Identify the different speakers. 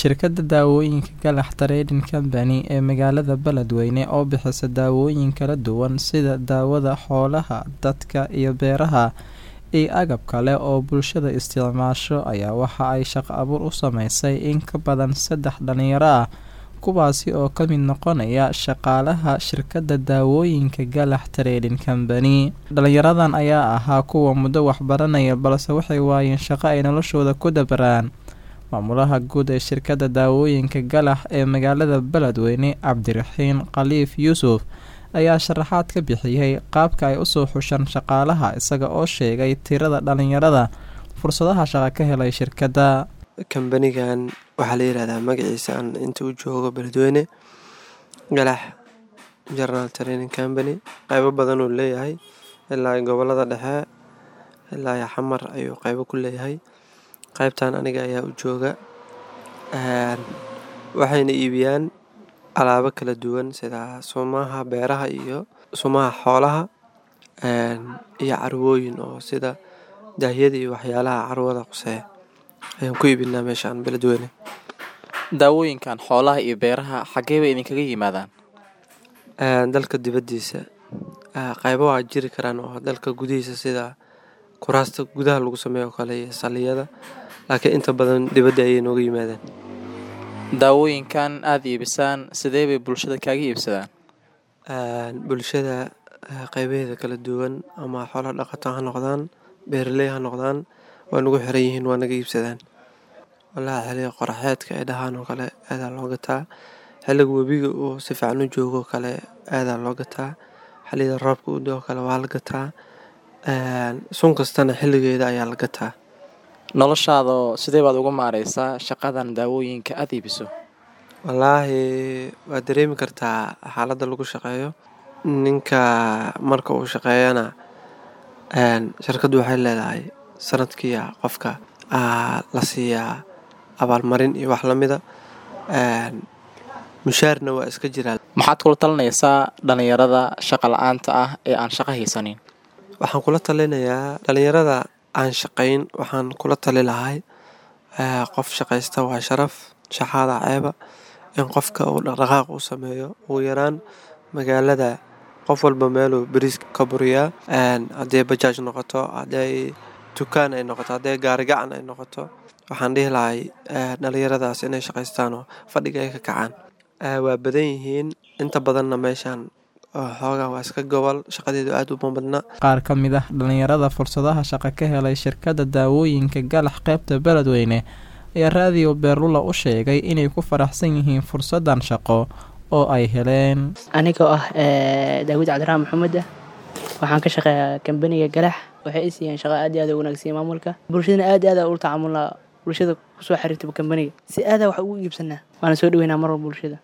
Speaker 1: shirkadda daawooyinka Galax Trading Company ee magaalada Beledweyne oo bixisa daawooyin kala duwan sida daawada xoolaha, dadka iyo beeraha iyo agab kale oo bulshada isticmaasho ayaa waxa ay shaqo abuur u sameysay in ka badan 3 dhalinyaro ah kuwaasi oo ka mid noqonaya shaqaalaha shirkadda daawooyinka Galax Trading Company. Dhalinyaradan ayaa ahaa kuwa muddo wax baranaya balse waxay waayeen shaqo ay noloshooda ku dabaraan. Maamulaha guud ee shirkadda daawooyinka Galax ee magaalada Beledweyne Cabdiraxiin Khaliif Yuusuf ayaa sharaxaad ka bixiyay qaabka ay u soo xushan shaqaalaha isaga oo sheegay tirada dhalinyarada fursadaha shaqo ka helay shirkadda.
Speaker 2: Kambanigan waxaa la yiraahdaa magaciisa aan inta u joogo Beledweyne Galax General Trading Company. qaybo badan uu leeyahay ilaa gobolada dhexe ilaa Xamar ayuu qaybo ku leeyahay. qaybtan aniga ayaa u jooga waxayna iibiyaan alaabo kala duwan sida sumaha beeraha iyo sumaha xoolaha iyo carwooyin oo sida daahyada iyo waxyaalaha carwada quseeya ayaan ku iibinaa meeshaan Beledweyne.
Speaker 1: Daawooyinkan xoolaha iyo beeraha xagee bay idinkaga yimaadaan?
Speaker 2: dalka dibadiisa qaybo waa jiri karaan oo dalka gudihiisa sida kuraasta gudaha lagu sameeyo kale iyo saliyada laakiin inta badan dibadda ayay nooga yimaadaan.
Speaker 1: Daawooyinkan aad iibisaan sidee bay bulshada kaaga iibsadaan?
Speaker 2: bulshada qaybaheeda kala duwan ama xoolo dhaqato ha noqdaan beeraley ha noqdaan waa nagu xiran yihiin waa naga iibsadaan. Walahi xilliga qoraxeedka ay dhahaan oo kale aad loo gataa. xilliga webiga oo si fiican u joogo kale aad loo gataa. xilliga roobka u da'o kale waa la gataa. sun kastana xilligeeda ayaa la gataa.
Speaker 1: Noloshaada sidee baad uga maareysaa shaqadan daawooyinka aad iibiso?
Speaker 2: Wallaahi waa dareemi kartaa xaaladda lagu shaqeeyo. Ninka marka uu shaqeeyana shirkaddu waxay leedahay sanadkii qofka la siiyaa abaalmarin iyo wax la mida. mushaarna waa iska jiraa.
Speaker 1: Maxaad kula talinaysaa dhalinyarada shaqo la'aanta ah ee aan shaqo haysanin?
Speaker 2: Waxaan kula talinayaa dhalinyarada aan shaqayn waxaan kula tali lahay qof shaqaysta waa sharaf shaqada ceeba in qofka uu dhaqdhaqaaq u sameeyo ugu yaraan magaalada qof walba meeluu bariis ka buriyaa haddii bajaaj noqoto haddii dukaan ay noqoto haddii gaari gacan ay noqoto waxaan dhihi lahay dhalinyaradaas inay shaqaystaan oo fadhiga ay ka kacaan. waa badan yihiin inta badanna meeshaan xoogaa waa iska gobol shaqadeedu aad u badna. Qaar ka mid ah dhalinyarada fursadaha shaqo ka helay shirkadda daawooyinka Galax qaybta Beledweyne ayaa raadiyo Beerlula u sheegay inay ku faraxsan yihiin fursadan shaqo oo ay heleen.
Speaker 3: Aniga ah Daawud Cabdiraxmaan Maxamed waxaan ka shaqeeyaa kambaniga Galax waxay i siiyeen shaqo aad iyo aad u wanaagsan maamulka bulshadana aad iyo aad u tacaamulnaa bulshada ku soo xiriirtay kambaniga si aad wax ugu iibsanaa waana soo dhaweynaa mar walba bulshada.